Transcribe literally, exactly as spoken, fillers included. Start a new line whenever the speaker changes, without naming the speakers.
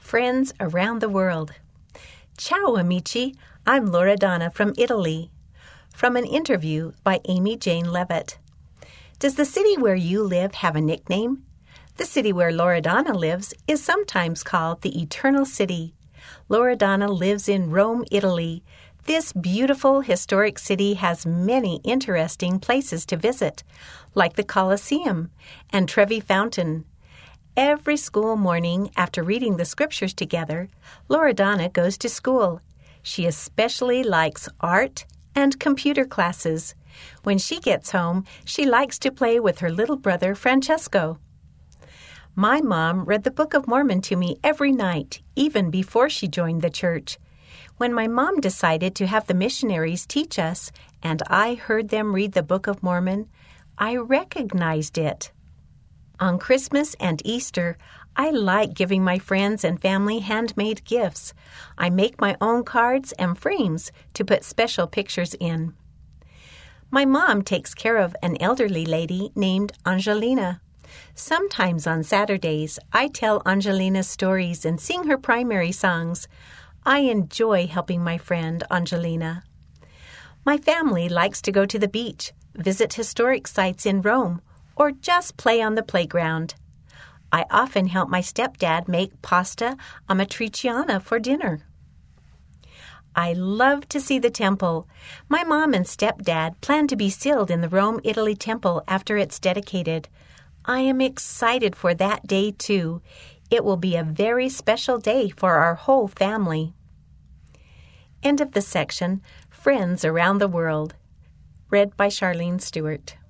Friends around the world. Ciao, amici. I'm Loredana from Italy. From an interview by Amy Jane Levitt. Does the city where you live have a nickname? The city where Loredana lives is sometimes called the Eternal City. Loredana lives in Rome, Italy. This beautiful historic city has many interesting places to visit, like the Colosseum and Trevi Fountain. Every school morning, after reading the scriptures together, Loredana goes to school. She especially likes art and computer classes. When she gets home, she likes to play with her little brother, Francesco. My mom read the Book of Mormon to me every night, even before she joined the church. When my mom decided to have the missionaries teach us, and I heard them read the Book of Mormon, I recognized it. On Christmas and Easter, I like giving my friends and family handmade gifts. I make my own cards and frames to put special pictures in. My mom takes care of an elderly lady named Angelina. Sometimes on Saturdays, I tell Angelina stories and sing her primary songs. I enjoy helping my friend Angelina. My family likes to go to the beach, visit historic sites in Rome, or just play on the playground. I often help my stepdad make pasta amatriciana for dinner. I love to see the temple. My mom and stepdad plan to be sealed in the Rome, Italy temple after it's dedicated. I am excited for that day, too. It will be a very special day for our whole family. End of the section, Friends Around the World. Read by Charlene Stewart.